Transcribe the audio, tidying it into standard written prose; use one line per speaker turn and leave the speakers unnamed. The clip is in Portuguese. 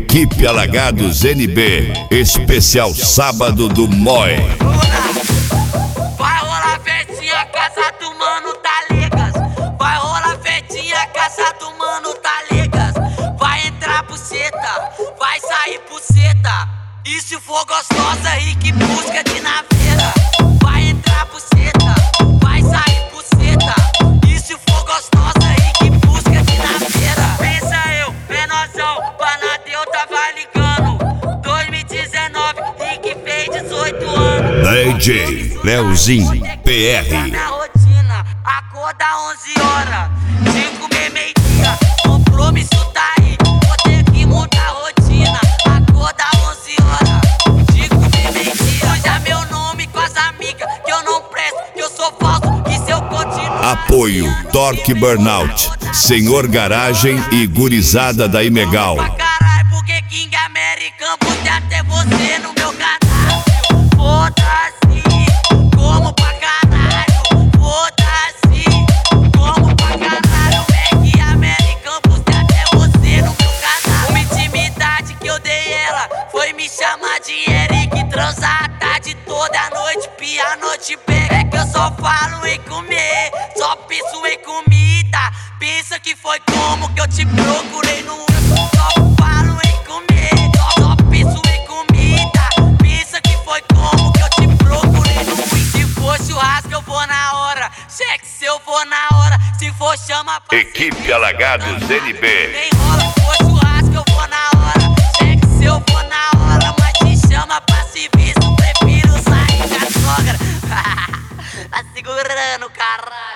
Equipe Alagados NB, especial sábado do Moi.
Vai rolar festinha, casa do mano, tá ligas? Vai rolar festinha, casa do mano, tá ligas? Vai entrar buceta, vai sair buceta. E se for gostosa, e que busca de naveira. Vai entrar buceta, vai sair buceta. E se for gostosa, e que busca de naveira. Pensa eu, menorzão, Panadeu tava ligando. 2019, e que fez 18 anos.
DJ Leozinho PR.
Minha rotina, acorda 11 horas, 5h30, meio-dia, compromisso tá aí, vou ter que mudar a rotina. Acorda 11 horas, 5h30, meio-dia, usa meu nome com as amigas, que eu não presto, que eu sou falso, que se eu continuar.
Apoio Torque Burnout, Senhor Garagem e Gurizada da Imegal.
Pra caralho, porque King American pode até você no meu cadastro. Foda-se, como pra caralho. Foda-se, como pra caralho. Mac American pode até você no meu cadastro. Uma intimidade que eu dei ela foi me chamar de Eric. Transar a tarde toda a noite, pia a noite pega. É que eu só falo em comer, só penso em comida. Pensa que foi como que eu te procurei no só falo em comer, só penso em comida. Pensa que foi como que eu te procurei no se for churrasco eu vou na hora, sexo eu vou na hora. Se for chama pra
Equipe Alagados NB.
nem rola, se for churrasco eu vou na hora, sexo eu vou na hora. Mas te chama pra serviço, prefiro sair da sogra. Tá segurando, caralho.